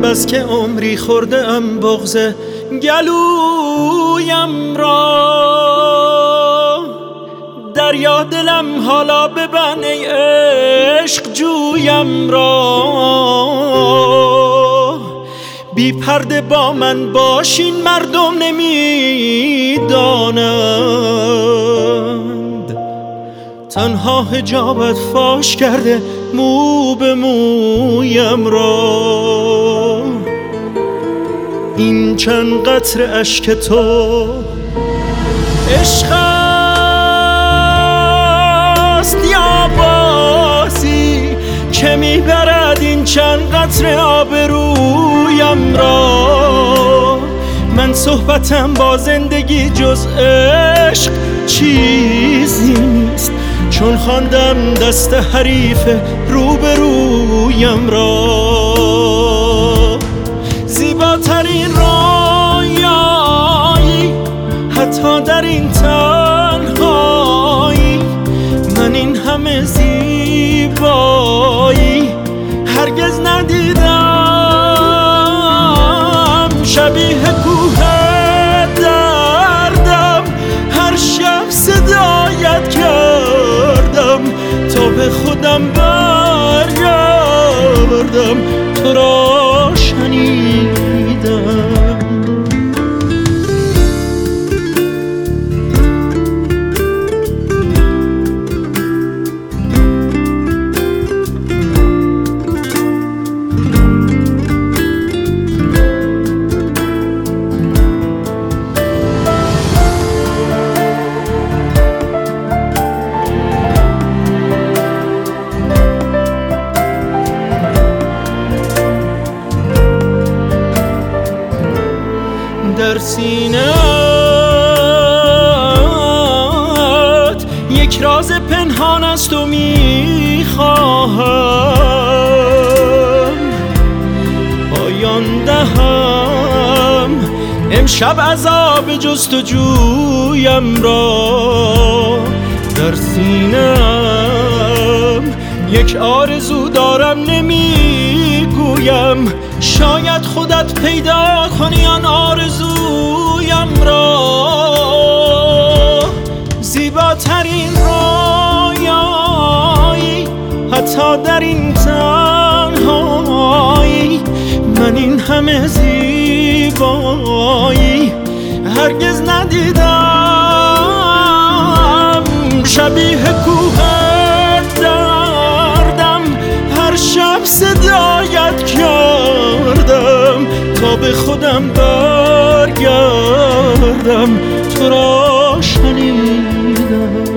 بس که عمری خورده ام بغض گلویم را. دریا دلم حالا ببن ای عشق جویم را. بی پرده با من باشین مردم نمیدانند. تنها حجابت فاش کرده مو به مویم را. این چند قطره اشک تو عشق است یا بازی که میبرد این چند قطره آبرویم را. من صحبتم با زندگی جز عشق چیزی نیست، چون خواندم دست حریف روبرویم را. زیباترین رویایی حتی در این تنهایی، من این همه زیبایی هرگز ندیدم. شبیه کوه دردم هر شب صدایت کردم تا به خودم برگردم، تو را شنیدم. در سینه‌ات یک راز پنهان است و میخواهم پایان دهم امشب عذاب جستجویم را. در سینه‌ام یک آرزو دارم نمیگویم، شاید خودت پیدا کنی آن آرزویم را. زیباترین رویایی حتی در این تنهایی، من این همه زیبایی هرگز ندیدم. شبیه کوه دردم هر شب صدایت کردم تا به خودم برگردم، تو را شنیدم.